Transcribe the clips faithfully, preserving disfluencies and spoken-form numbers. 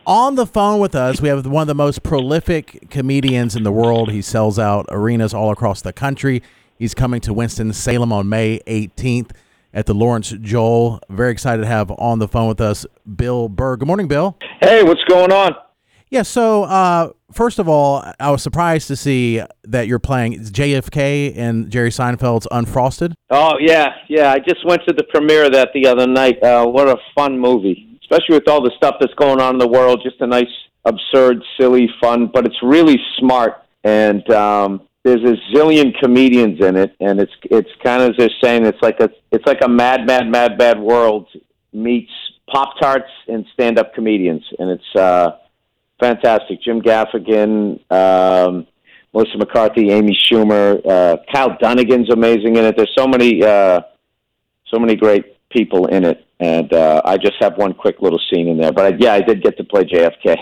On the phone with us, we have one of the most prolific comedians in the world. He sells out arenas all across the country. He's coming to Winston-Salem on May eighteenth at the Lawrence Joel. Very excited to have on the phone with us Bill Burr. Good morning, Bill. Hey, what's going on? Yeah, so uh, first of all, I was surprised to see that you're playing J F K in Jerry Seinfeld's Unfrosted. Oh, yeah, yeah. I just went to the premiere of that the other night. Uh, what a fun movie, especially with all the stuff that's going on in the world. Just a nice, absurd, silly, fun, but it's really smart. And um, there's a zillion comedians in it, and it's it's kind of they're saying it's like a it's like a mad, mad, mad, bad world meets Pop-Tarts and stand-up comedians, and it's uh, fantastic. Jim Gaffigan, um, Melissa McCarthy, Amy Schumer, uh, Kyle Dunnigan's amazing in it. There's so many uh, so many great people in it, and uh, I just have one quick little scene in there. But I, yeah, I did get to play J F K.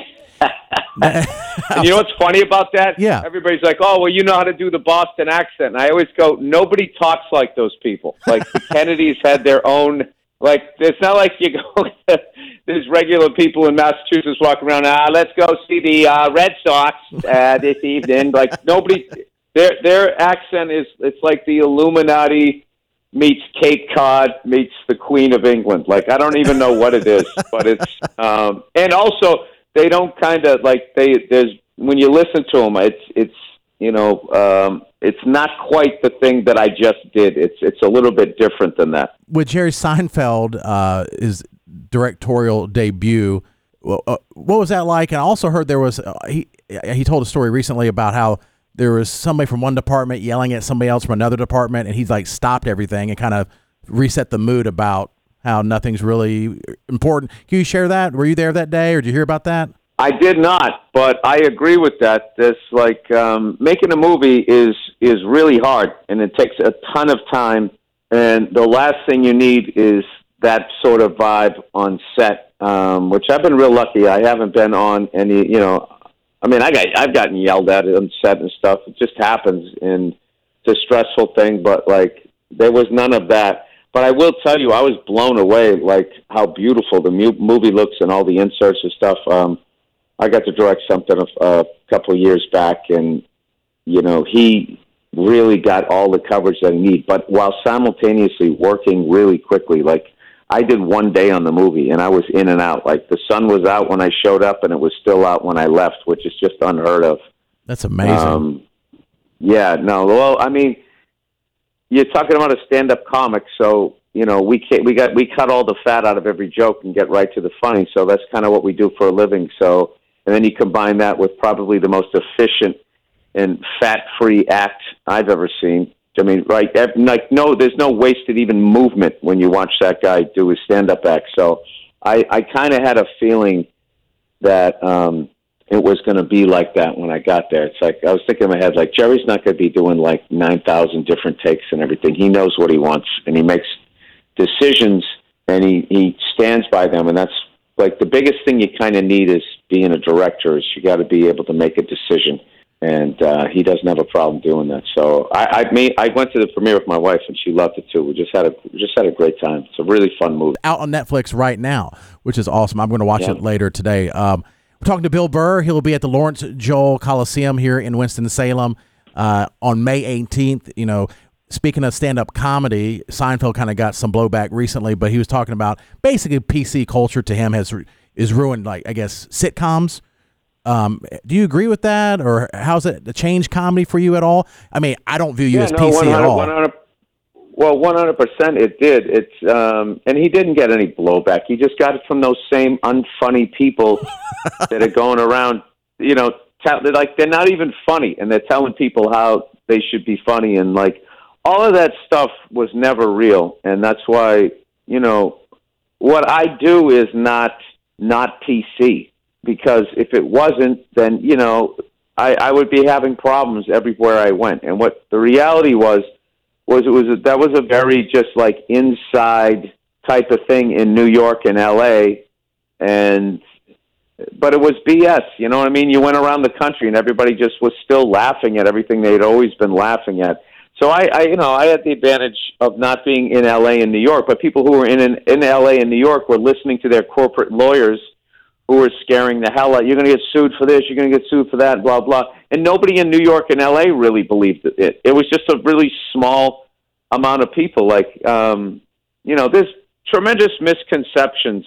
And you know what's funny about that? Yeah. Everybody's like, oh, well, you know how to do the Boston accent. And I always go, nobody talks like those people. Like, the Kennedys had their own, like, it's not like you go, there's regular people in Massachusetts walking around, ah, let's go see the uh, Red Sox uh, this evening. Like, nobody, their their accent is, it's like the Illuminati meets Cape Cod meets the Queen of England. Like, I don't even know what it is, but it's, um, and also, they don't kind of like they. There's when you listen to them, it's it's you know um, it's not quite the thing that I just did. It's it's a little bit different than that. With Jerry Seinfeld, uh, his directorial debut, well, uh, what was that like? And I also heard there was uh, he he told a story recently about how there was somebody from one department yelling at somebody else from another department, and he's like stopped everything and kind of reset the mood about how nothing's really important. Can you share that? Were you there that day, or did you hear about that? I did not, but I agree with that. This like um, making a movie is is really hard, and it takes a ton of time. And the last thing you need is that sort of vibe on set, um, which I've been real lucky. I haven't been on any. You know, I mean, I got I've gotten yelled at on set and stuff. It just happens, and it's a stressful thing. But like, there was none of that. But I will tell you, I was blown away, like, how beautiful the mu- movie looks and all the inserts and stuff. Um, I got to direct something a, a couple of years back, and, you know, he really got all the coverage that he needed, but while simultaneously working really quickly. Like, I did one day on the movie, and I was in and out. Like, the sun was out when I showed up, and it was still out when I left, which is just unheard of. That's amazing. Um, yeah, no, well, I mean... You're talking about a stand-up comic, so you know we can't, we got we cut all the fat out of every joke and get right to the funny. So that's kind of what we do for a living. So, and then you combine that with probably the most efficient and fat-free act I've ever seen. I mean, right? Like, no, there's no wasted even movement when you watch that guy do his stand-up act. So, I, I kind of had a feeling that. Um, It was going to be like that when I got there. It's like I was thinking in my head, like, Jerry's not going to be doing like nine thousand different takes and everything. He knows what he wants, and he makes decisions, and he, he stands by them. And that's like the biggest thing you kind of need is being a director is you got to be able to make a decision. And uh, he doesn't have a problem doing that. So I, I made, I went to the premiere with my wife, and she loved it too. We just had a we just had a great time. It's a really fun movie. Out on Netflix right now, which is awesome. I'm going to watch yeah. it later today. Um, We're talking to Bill Burr. He'll be at the Lawrence Joel Coliseum here in Winston-Salem uh, on May eighteenth. You know, speaking of stand-up comedy, Seinfeld kind of got some blowback recently, but he was talking about basically P C culture to him has is ruined, like, I guess, sitcoms. Um, do you agree with that, or how's it change comedy for you at all? I mean, I don't view you yeah, as no, P C one hundred, at all. one hundred Well, one hundred percent it did. It's um, and he didn't get any blowback. He just got it from those same unfunny people that are going around, you know, tell, they're like, they're not even funny, and they're telling people how they should be funny, and like, all of that stuff was never real, and that's why, you know, what I do is not, not P C, because if it wasn't, then, you know, I, I would be having problems everywhere I went, and what the reality was, was it was a, that was a very just like inside type of thing in New York and L A, and but it was B S, you know what I mean? You went around the country and everybody just was still laughing at everything they'd always been laughing at. So I, I you know, I had the advantage of not being in L A and New York, but people who were in in, in L A and New York were listening to their corporate lawyers who are scaring the hell out. You're going to get sued for this. You're going to get sued for that. Blah blah. And nobody in New York and L A really believed it. It was just a really small amount of people. Like, um, you know, there's tremendous misconceptions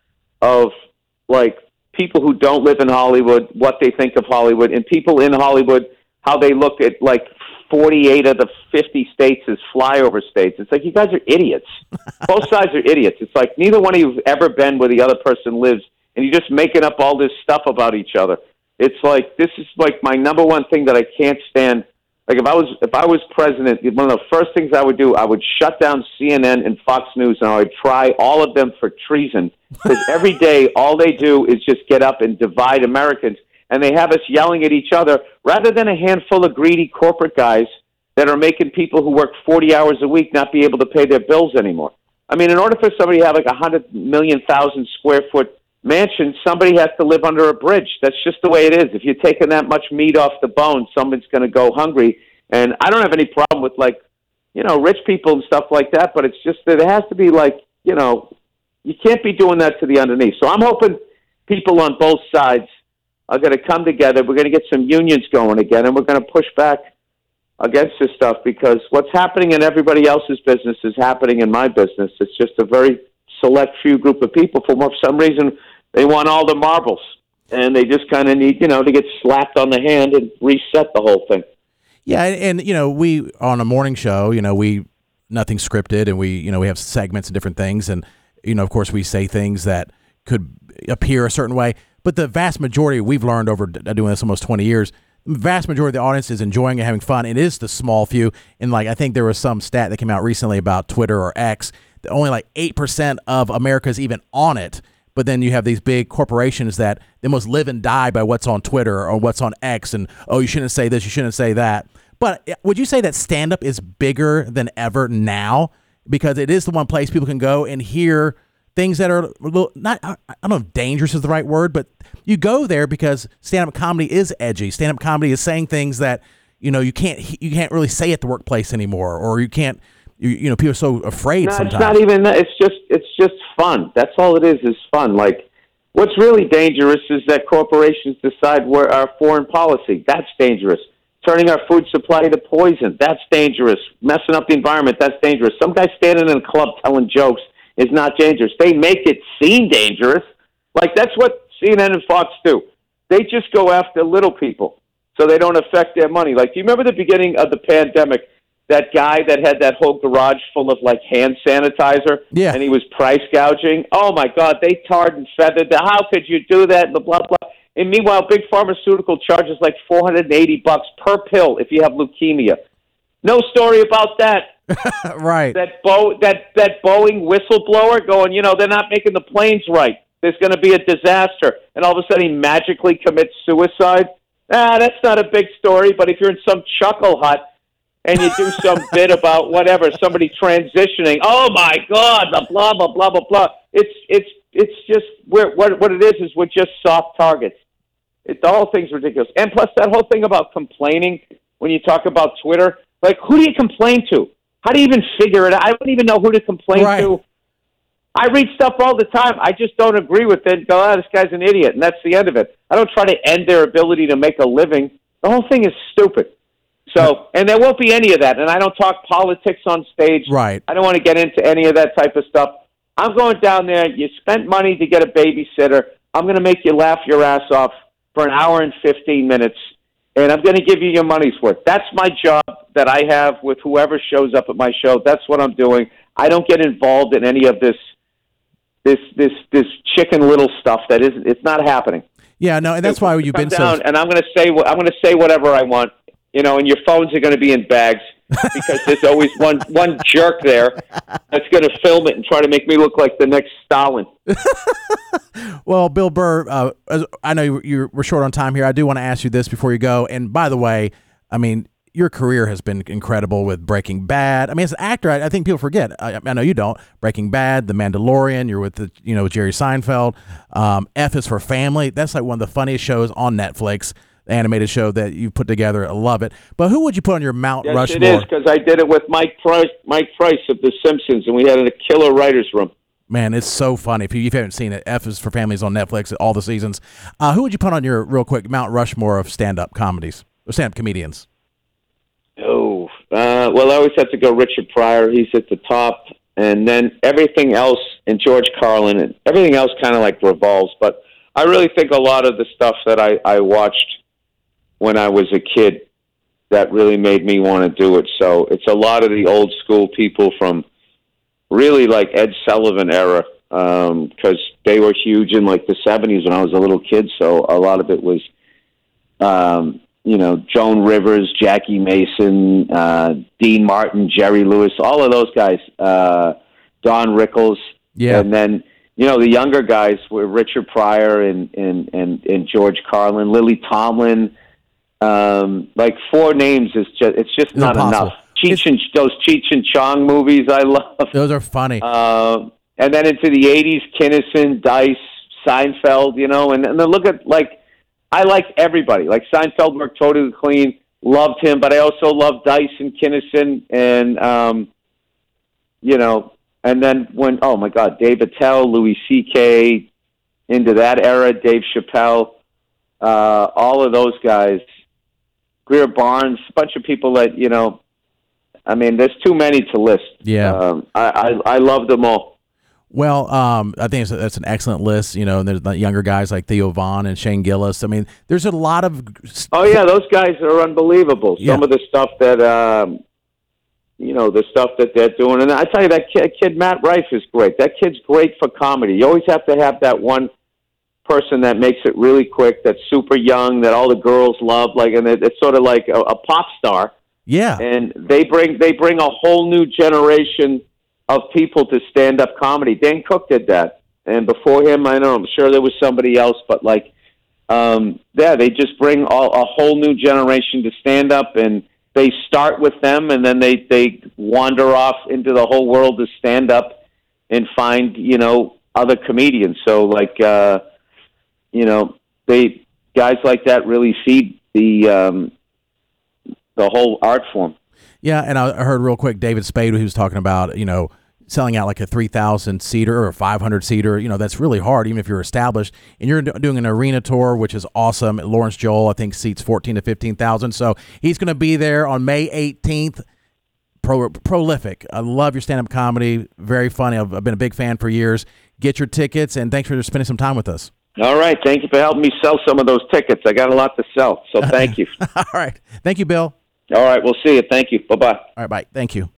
of like people who don't live in Hollywood, what they think of Hollywood, and people in Hollywood, how they look at like forty-eight of the fifty states as flyover states. It's like, you guys are idiots. Both sides are idiots. It's like neither one of you have ever been where the other person lives, and you're just making up all this stuff about each other. It's like, this is like my number one thing that I can't stand. Like if I was if I was president, one of the first things I would do, I would shut down C N N and Fox News, and I would try all of them for treason. Because every day, all they do is just get up and divide Americans, and they have us yelling at each other rather than a handful of greedy corporate guys that are making people who work forty hours a week not be able to pay their bills anymore. I mean, in order for somebody to have like a hundred million thousand square foot mansion, somebody has to live under a bridge. That's just the way it is. If you're taking that much meat off the bone, someone's going to go hungry. And I don't have any problem with, like, you know, rich people and stuff like that, but it's just that it has to be like, you know, you can't be doing that to the underneath. So I'm hoping people on both sides are going to come together. We're going to get some unions going again, and we're going to push back against this stuff, because what's happening in everybody else's business is happening in my business. It's just a very select few group of people. For some reason, they want all the marbles, and they just kind of need, you know, to get slapped on the hand and reset the whole thing. Yeah, and, and you know, we on a morning show, you know, we nothing scripted, and we, you know, we have segments and different things, and you know, of course, we say things that could appear a certain way, but the vast majority we've learned over doing this almost twenty years, the vast majority of the audience is enjoying and having fun. It is the small few, and like I think there was some stat that came out recently about Twitter or X that only like eight percent of America is even on it. But then you have these big corporations that they must live and die by what's on Twitter or what's on X, and, oh, you shouldn't say this, you shouldn't say that. But would you say that stand-up is bigger than ever now? Because it is the one place people can go and hear things that are a little, not, I don't know if dangerous is the right word, but you go there because stand-up comedy is edgy. Stand-up comedy is saying things that, you know, you can't you can't really say at the workplace anymore, or you can't, You, you know, people are so afraid no, sometimes. It's not even that. It's just, it's just fun. That's all it is, is fun. Like, what's really dangerous is that corporations decide where our foreign policy. That's dangerous. Turning our food supply to poison. That's dangerous. Messing up the environment. That's dangerous. Some guy standing in a club telling jokes is not dangerous. They make it seem dangerous. Like, that's what C N N and Fox do. They just go after little people so they don't affect their money. Like, do you remember the beginning of the pandemic? That guy that had that whole garage full of, like, hand sanitizer, yeah, and he was price gouging. Oh, my God, they tarred and feathered that. How could you do that? Blah, blah, blah. And meanwhile, big pharmaceutical charges like four hundred eighty bucks per pill if you have leukemia. No story about that. Right. That, Bo- that, that Boeing whistleblower going, you know, they're not making the planes right. There's going to be a disaster. And all of a sudden he magically commits suicide. Ah, that's not a big story, but if you're in some chuckle hut, and you do some bit about whatever, somebody transitioning. Oh my God, the blah blah blah blah blah. It's it's it's just we're, what what it is is we're just soft targets. It, the whole thing's ridiculous. And plus that whole thing about complaining when you talk about Twitter, like, who do you complain to? How do you even figure it out? I don't even know who to complain right. to. I read stuff all the time. I just don't agree with it. Go, oh, this guy's an idiot, and that's the end of it. I don't try to end their ability to make a living. The whole thing is stupid. So, and there won't be any of that. And I don't talk politics on stage. Right. I don't want to get into any of that type of stuff. I'm going down there. You spent money to get a babysitter. I'm going to make you laugh your ass off for an hour and fifteen minutes, and I'm going to give you your money's worth. That's my job that I have with whoever shows up at my show. That's what I'm doing. I don't get involved in any of this, this, this, this Chicken Little stuff. That isn't. It's not happening. Yeah, no, and that's why you've been down, so. And I'm going to say what I'm going to say whatever I want. You know, and your phones are going to be in bags because there's always one one jerk there that's going to film it and try to make me look like the next Stalin. Well, Bill Burr, uh, I know you, you we're short on time here. I do want to ask you this before you go. And by the way, I mean, your career has been incredible with Breaking Bad. I mean, as an actor, I, I think people forget. I, I know you don't. Breaking Bad, The Mandalorian. You're with the, you know, Jerry Seinfeld. Um, F is for Family. That's like one of the funniest shows on Netflix. Animated show that you put together. I love it. But who would you put on your Mount yes, Rushmore? It is, because I did it with Mike Price, Mike Price of The Simpsons, and we had a killer writer's room. Man, it's so funny. If you, if you haven't seen it, F is for Families on Netflix, all the seasons. Uh, who would you put on your, real quick, Mount Rushmore of stand-up comedies, or stand-up comedians? Oh, uh, well, I always have to go Richard Pryor. He's at the top. And then everything else, and George Carlin, and everything else kind of like revolves. But I really think a lot of the stuff that I, I watched when I was a kid that really made me want to do it. So it's a lot of the old school people from really like Ed Sullivan era, because um, they were huge in like the seventies when I was a little kid. So a lot of it was, um, you know, Joan Rivers, Jackie Mason, uh, Dean Martin, Jerry Lewis, all of those guys, uh, Don Rickles. Yeah. And then, you know, the younger guys were Richard Pryor and, and, and, and George Carlin, Lily Tomlin. Um, like four names is just, it's just It's not impossible. enough. Cheech and, those Cheech and Chong movies I love. Those are funny. Uh, and then into the eighties, Kinison, Dice, Seinfeld, you know, and, and then look at, like, I liked everybody. Like Seinfeld worked totally clean, loved him, but I also loved Dice and Kinison and, um, you know, and then when, oh my God, Dave Attell, Louis C K, into that era, Dave Chappelle, uh, all of those guys, Greer Barnes, a bunch of people that, you know, I mean, there's too many to list. Yeah. Um, I, I, I love them all. Well, um, I think it's, that's an excellent list. You know, and there's the younger guys like Theo Vaughn and Shane Gillis. I mean, there's a lot of. Oh yeah, those guys are unbelievable. Some Yeah. of the stuff that, um, you know, the stuff that they're doing, and I tell you, that kid, kid Matt Rife is great. That kid's great for comedy. You always have to have that one person that makes it really quick, that's super young, that all the girls love, like, and it, it's sort of like a, a pop star. Yeah. And they bring they bring a whole new generation of people to stand-up comedy. Dan Cook did that. And before him, I know, I'm sure there was somebody else, but like, um, yeah, they just bring all, a whole new generation to stand-up, and they start with them, and then they, they wander off into the whole world of stand-up and find, you know, other comedians. So, like, uh, you know, they guys like that really feed the um, the whole art form. Yeah, and I heard real quick David Spade, who was talking about, you know, selling out like a three thousand seater or a five hundred seater. You know, that's really hard, even if you're established. And you're doing an arena tour, which is awesome. Lawrence Joel, I think, seats fourteen to fifteen thousand. So he's going to be there on May eighteenth. Pro, prolific. I love your stand-up comedy. Very funny. I've, I've been a big fan for years. Get your tickets, and thanks for spending some time with us. All right. Thank you for helping me sell some of those tickets. I got a lot to sell, so thank you. All right. Thank you, Bill. All right. We'll see you. Thank you. Bye-bye. All right, bye. Thank you.